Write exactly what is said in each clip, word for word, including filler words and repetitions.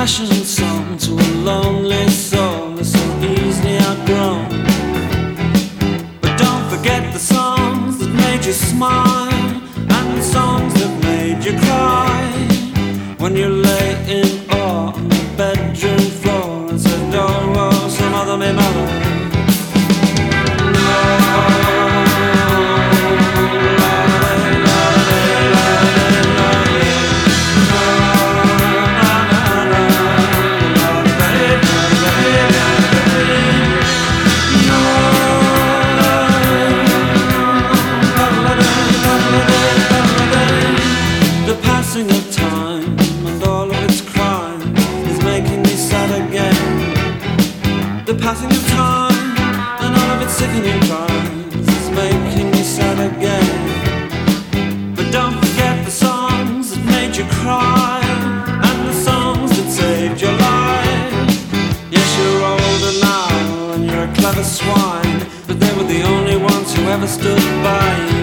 passionate song to a lonely soul that's so easily outgrown. But don't forget the songs that made you smile and the songs that made you cry. When you lay in awe on the bedroom floor and said, oh, oh, some other me mother. The passing of time and all of its sickening crimes is making me sad again. But don't forget the songs that made you cry and the songs that saved your life. Yes, you're older now and you're a clever swine, but they were the only ones who ever stood by you.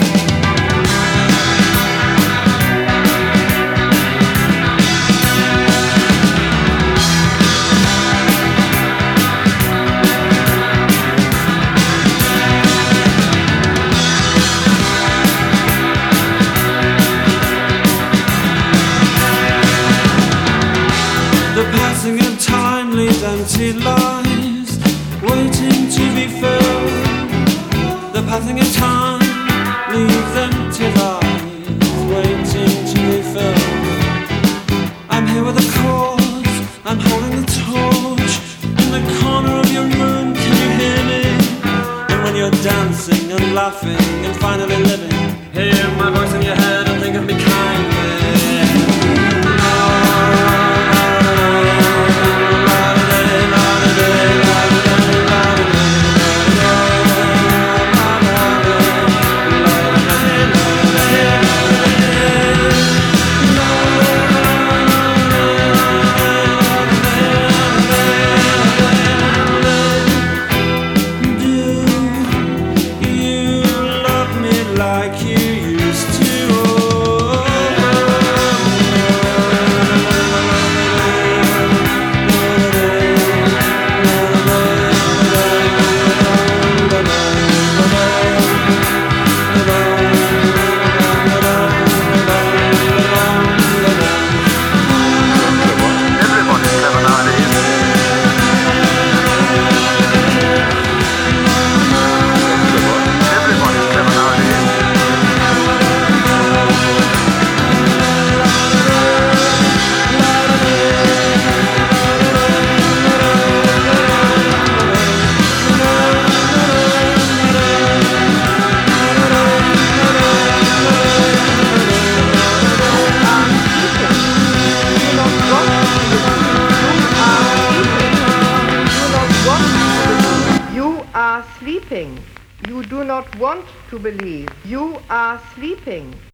Passing of time leaves empty lives waiting to be filled. The passing of time leaves empty lives waiting to be filled. I'm here with a cause, I'm holding the torch in the corner of your room, can you hear me? And when you're dancing and laughing and finally living, hear my voice in your head and think of me kindly. Like you used to. Sleeping. You do not want to believe. You are sleeping.